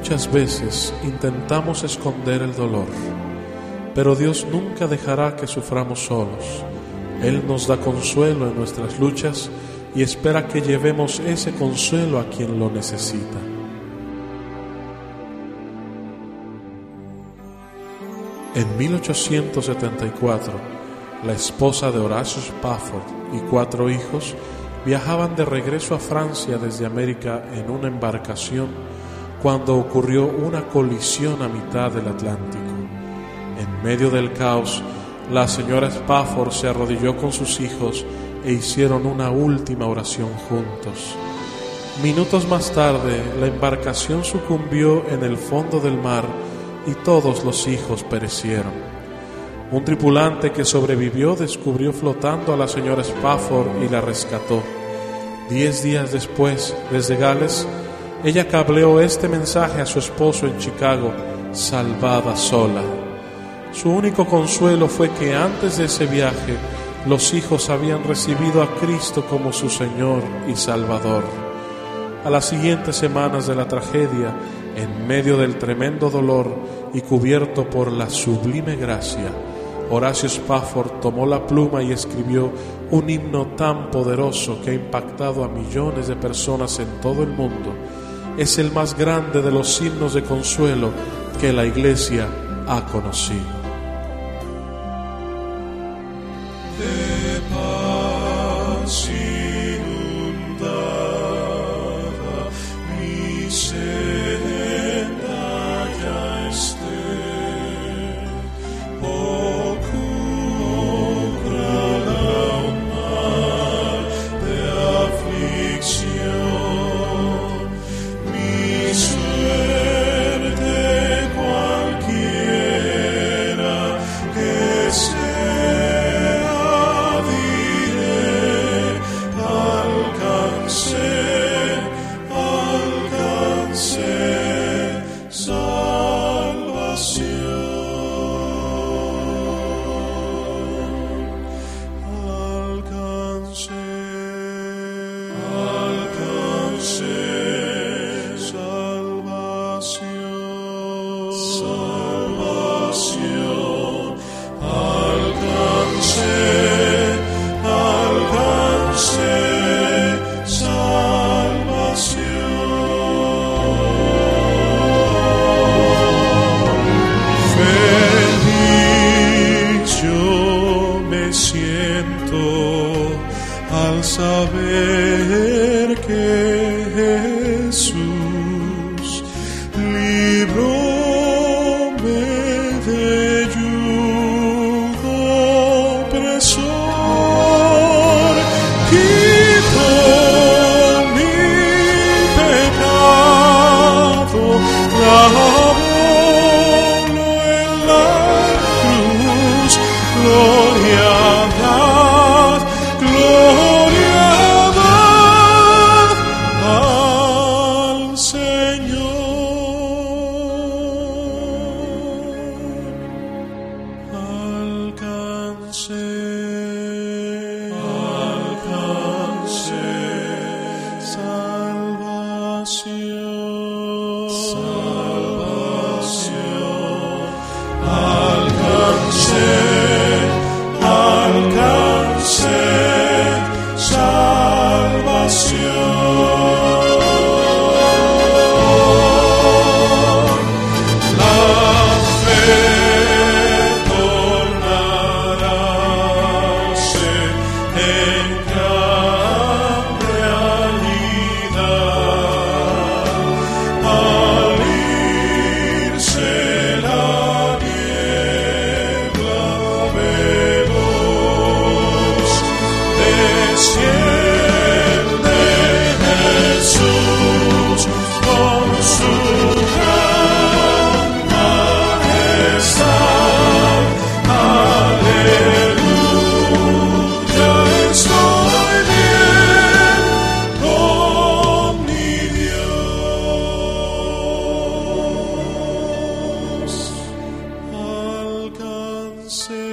muchas veces intentamos esconder el dolor, pero Dios nunca dejará que suframos solos. Él nos da consuelo en nuestras luchas y espera que llevemos ese consuelo a quien lo necesita. En 1874, la esposa de Horace Spafford y 4 hijos viajaban de regreso a Francia desde América en una embarcación cuando ocurrió una colisión a mitad del Atlántico. En medio del caos, la señora Spafford se arrodilló con sus hijos e hicieron una última oración juntos. Minutos más tarde, la embarcación sucumbió en el fondo del mar y todos los hijos perecieron. Un tripulante que sobrevivió descubrió flotando a la señora Spafford y la rescató. 10 días después, desde Gales, ella cableó este mensaje a su esposo en Chicago: salvada sola. Su único consuelo fue que antes de ese viaje, los hijos habían recibido a Cristo como su Señor y Salvador. A las siguientes semanas de la tragedia, en medio del tremendo dolor y cubierto por la sublime gracia, Horacio Spafford tomó la pluma y escribió un himno tan poderoso que ha impactado a millones de personas en todo el mundo. Es el más grande de los himnos de consuelo que la Iglesia ha conocido. De paz inundada mi senda ya esté, ocurra un mar de aflicción, mi suerte cualquiera que sea, diré, alcancé al saber que Jesús libróme de yugo opresor, quitó mi pecado, lavólo en la cruz. Gloria al Señor. Alcancé salvación, alcancé salvación. La fe tornarase en gran realidad al irse la niebla veloz. Desciende Jesús con su gran majestad. Aleluya, estoy bien con mi Dios. Alcancé